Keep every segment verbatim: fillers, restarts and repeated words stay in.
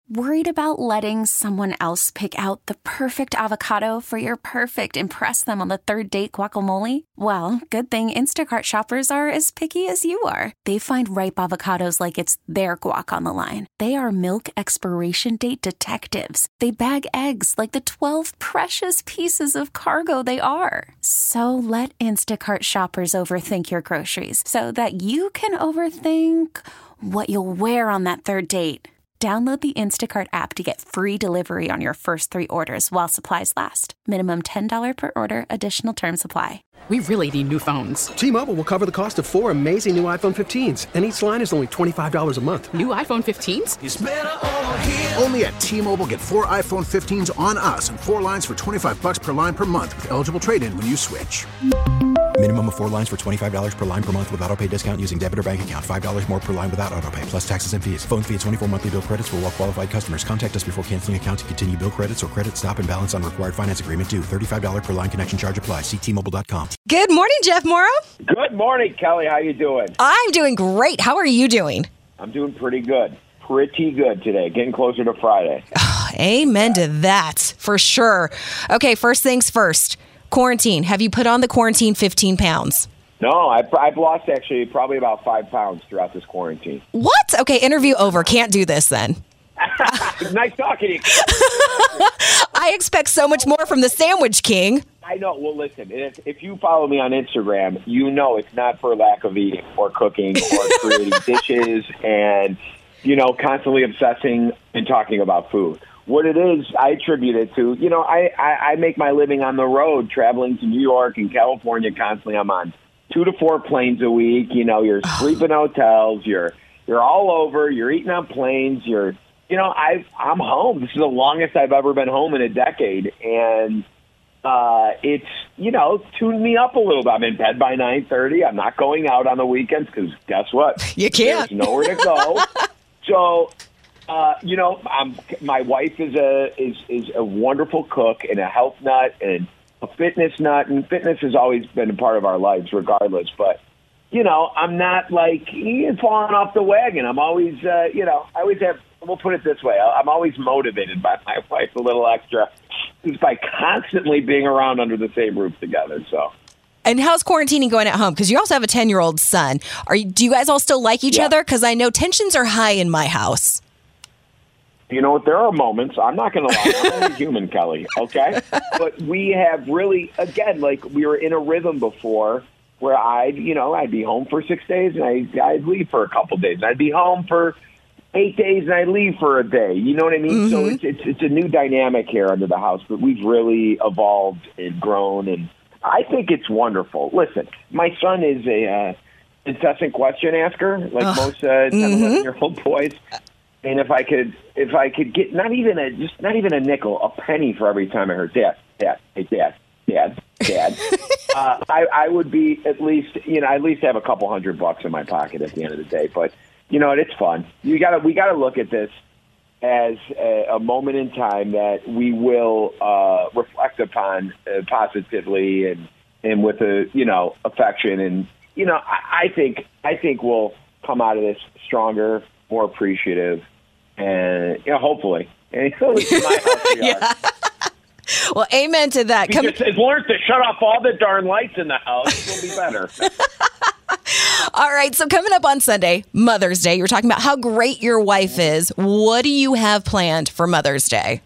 Worried about letting someone else pick out the perfect avocado for your perfect impress them on the third date guacamole? Well, good thing Instacart shoppers are as picky as you are. They find ripe avocados like it's their guac on the line. They are milk expiration date detectives. They bag eggs like the twelve precious pieces of cargo they are. So let Instacart shoppers overthink your groceries so that you can overthink what you'll wear on that third date. Download the Instacart app to get free delivery on your first three orders while supplies last. Minimum ten dollars per order. Additional terms apply. We really need new phones. T-Mobile will cover the cost of four amazing new iPhone fifteens, and each line is only twenty-five dollars a month. New iPhone fifteens? It's better over here. Only at T-Mobile, get four iPhone fifteens on us and four lines for twenty-five dollars per line per month with eligible trade-in when you switch. Minimum of four lines for twenty-five dollars per line per month with autopay discount using debit or bank account. five dollars more per line without autopay, plus taxes and fees. Phone fee at twenty-four monthly bill credits for well-qualified customers. Contact us before canceling account to continue bill credits or credit stop and balance on required finance agreement due. thirty-five dollars per line connection charge applies. See T Mobile dot com. Good morning, Jeff Morrow. Good morning, Kelly. How you doing? I'm doing great. How are you doing? I'm doing pretty good. Pretty good today. Getting closer to Friday. Amen to that, for sure. Okay, first things first. Quarantine. Have you put on the quarantine fifteen pounds? No, I've, I've lost actually probably about five pounds throughout this quarantine. What? Okay, interview over. Can't do this then. Nice talking to you. I expect so much more from the Sandwich King. I know. Well, listen, if, if you follow me on Instagram, you know it's not for lack of eating or cooking or creating dishes and, you know, constantly obsessing and talking about food. What it is, I attribute it to, you know, I, I, I make my living on the road, traveling to New York and California constantly. I'm on two to four planes a week. You know, you're sleeping in hotels. You're you're all over. You're eating on planes. You're, you know, I I'm home. This is the longest I've ever been home in a decade, and uh, it's, you know, tuned me up a little bit. I'm in bed by nine thirty. I'm not going out on the weekends because guess what? You can't. There's nowhere to go. So. Uh, you know, I'm, my wife is a is, is a wonderful cook and a health nut and a fitness nut, and fitness has always been a part of our lives, regardless. But you know, I'm not like falling off the wagon. I'm always, uh, you know, I always have. We'll put it this way: I'm always motivated by my wife a little extra, just by constantly being around under the same roof together. So. And how's quarantining going at home? Because you also have a ten-year-old son. Are you, do you guys all still like each yeah. other? Because I know tensions are high in my house. You know what? There are moments. I'm not going to lie. I'm only human, Kelly. Okay, but we have really, again, like we were in a rhythm before, where I'd, you know, I'd be home for six days and I, I'd leave for a couple days. I'd be home for eight days and I'd leave for a day. You know what I mean? Mm-hmm. So it's, it's it's a new dynamic here under the house, but we've really evolved and grown, and I think it's wonderful. Listen, my son is a uh, incessant question asker, like Ugh. most uh, ten, mm-hmm. eleven-year-old boys. And if I could, if I could get not even a just not even a nickel, a penny for every time I heard Dad, Dad, hey Dad, Dad, Dad, uh, I, I would be at least, you know, I at least have a couple hundred bucks in my pocket at the end of the day. But you know, it's fun. You gotta, we gotta look at this as a, a moment in time that we will uh, reflect upon uh, positively and and with a, you know, affection, and you know, I, I think I think we'll come out of this stronger, more appreciative, and you know, hopefully. And so it's my house we yeah. are. Well, amen to that. We Come- just learned to shut off all the darn lights in the house. It'll be better. All right, so coming up on Sunday, Mother's Day, you're talking about how great your wife is. What do you have planned for Mother's Day?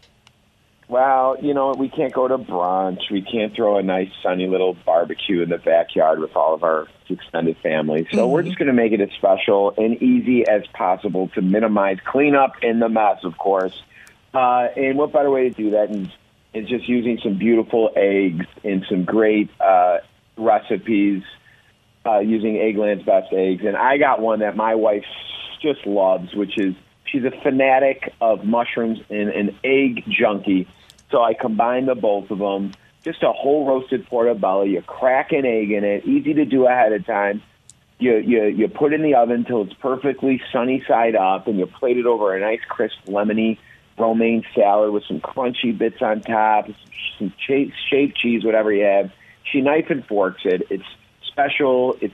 Well, you know, we can't go to brunch. We can't throw a nice sunny little barbecue in the backyard with all of our extended family. So mm-hmm. we're just going to make it as special and easy as possible to minimize cleanup and the mess, of course. Uh, and what better way to do that than is just using some beautiful eggs and some great uh, recipes uh, using Eggland's Best Eggs. And I got one that my wife just loves, which is she's a fanatic of mushrooms and an egg junkie. So I combine the both of them. Just a whole roasted portobello. You crack an egg in it. Easy to do ahead of time. You you you put it in the oven until it's perfectly sunny side up, and you plate it over a nice crisp lemony romaine salad with some crunchy bits on top, some shaved cheese, whatever you have. She knife and forks it. It's special. It's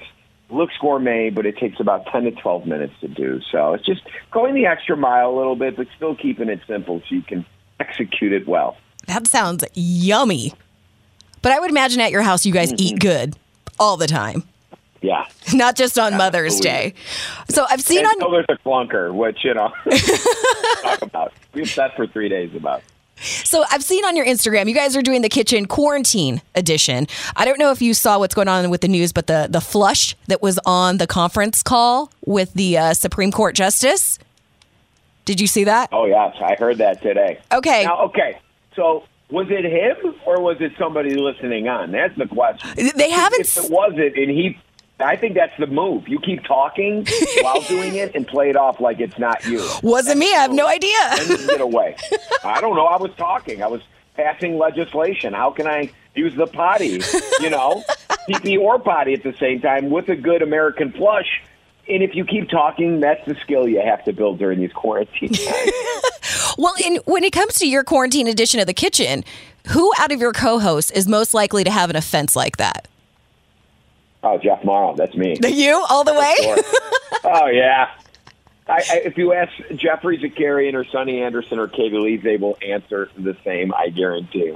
looks gourmet, but it takes about ten to twelve minutes to do. So it's just going the extra mile a little bit, but still keeping it simple so you can execute it well. That sounds yummy. But I would imagine at your house you guys mm-hmm. eat good all the time. Yeah. Not just on yeah, Mother's Day. So I've seen and on... So there's a clunker, which, you know, talk about. We obsessed for three days about. So I've seen on your Instagram, you guys are doing the kitchen quarantine edition. I don't know if you saw what's going on with the news, but the, the flush that was on the conference call with the uh, Supreme Court Justice. Did you see that? Oh, yes. I heard that today. Okay. Now, okay. So was it him or was it somebody listening on? That's the question. They haven't... If it wasn't, and he... I think that's the move. You keep talking while doing it and play it off like it's not you. Wasn't me. I have no idea. And you can get away. I don't know. I was talking. I was passing legislation. How can I use the potty, you know, pee pee or potty at the same time with a good American flush? And if you keep talking, that's the skill you have to build during these quarantine times. Well, and when it comes to your quarantine edition of the kitchen, who out of your co-hosts is most likely to have an offense like that? Oh, Jeff Morrow, that's me. You, all the way? Sure. Oh, yeah. I, I, if you ask Jeffrey Zakarian or Sonny Anderson or Katie Lee, they will answer the same, I guarantee.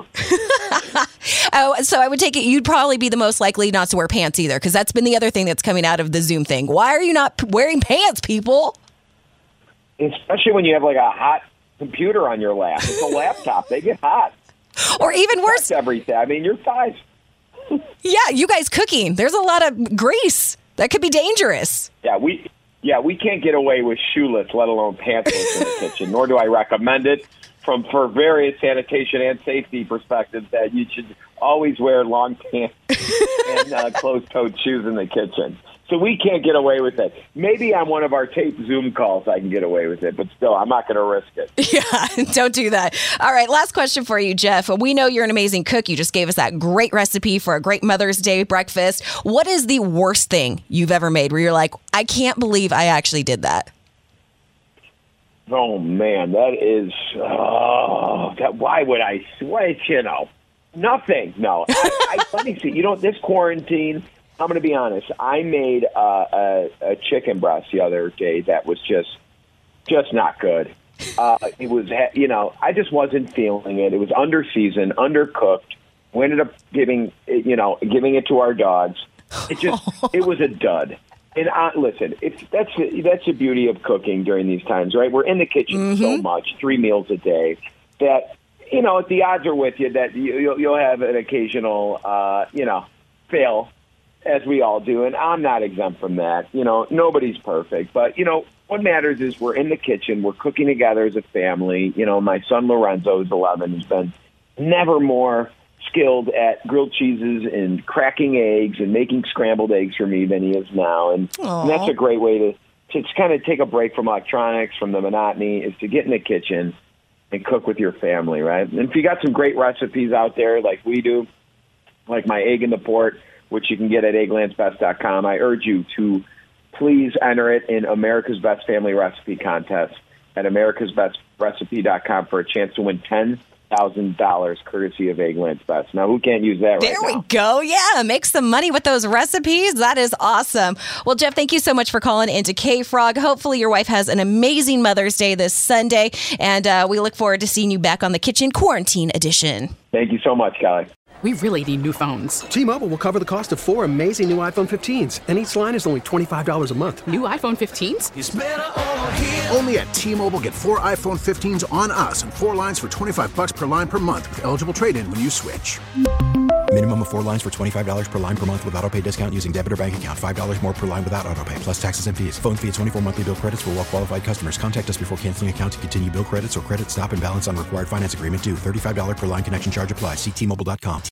Oh, so I would take it you'd probably be the most likely not to wear pants either, because that's been the other thing that's coming out of the Zoom thing. Why are you not p- wearing pants, people? Especially when you have like a hot computer on your lap. It's a laptop. They get hot. Or even worse. Everything. I mean, your thighs. Yeah, you guys cooking. There's a lot of grease. That could be dangerous. Yeah, we yeah we can't get away with shoeless, let alone pantsless in the kitchen, nor do I recommend it from for various sanitation and safety perspectives that you should always wear long pants and uh, closed-toed shoes in the kitchen. So we can't get away with it. Maybe on one of our taped Zoom calls I can get away with it, but still, I'm not going to risk it. Yeah, don't do that. All right, last question for you, Jeff. We know you're an amazing cook. You just gave us that great recipe for a great Mother's Day breakfast. What is the worst thing you've ever made where you're like, I can't believe I actually did that? Oh, man, that is, oh, that, why would I, why, you know, nothing. No, I, I, let me see. You know, this quarantine, I'm going to be honest. I made uh, a, a chicken breast the other day that was just, just not good. Uh, it was, you know, I just wasn't feeling it. It was under seasoned, undercooked. We ended up giving, you know, giving it to our dogs. It just, it was a dud. And uh, listen, it's that's that's the beauty of cooking during these times, right? We're in the kitchen mm-hmm. so much, three meals a day, that you know the odds are with you that you, you'll, you'll have an occasional, uh, you know, fail. As we all do, and I'm not exempt from that. You know, nobody's perfect, but, you know, what matters is we're in the kitchen, we're cooking together as a family. You know, my son Lorenzo, who's eleven, has been never more skilled at grilled cheeses and cracking eggs and making scrambled eggs for me than he is now. And, and that's a great way to, to just kind of take a break from electronics, from the monotony, is to get in the kitchen and cook with your family, right? And if you got some great recipes out there like we do, like my egg in the port, which you can get at egg lance best dot com, I urge you to please enter it in America's Best Family Recipe Contest at americas best recipe dot com for a chance to win ten thousand dollars courtesy of Egg Lance Best. Now, who can't use that right there now? There we go. Yeah, make some money with those recipes. That is awesome. Well, Jeff, thank you so much for calling into K-Frog. Hopefully your wife has an amazing Mother's Day this Sunday, and uh, we look forward to seeing you back on the Kitchen Quarantine Edition. Thank you so much, Kelly. We really need new phones. T-Mobile will cover the cost of four amazing new iPhone fifteens, and each line is only twenty-five dollars a month. New iPhone fifteens? It's better over here. Only at T-Mobile, get four iPhone fifteens on us and four lines for twenty-five dollars per line per month with eligible trade-in when you switch. Minimum of four lines for twenty-five dollars per line per month with autopay discount using debit or bank account. five dollars more per line without autopay, plus taxes and fees. Phone fee at twenty-four monthly bill credits for well-qualified customers. Contact us before canceling account to continue bill credits or credit stop and balance on required finance agreement due. thirty-five dollars per line connection charge applies. See T Mobile dot com.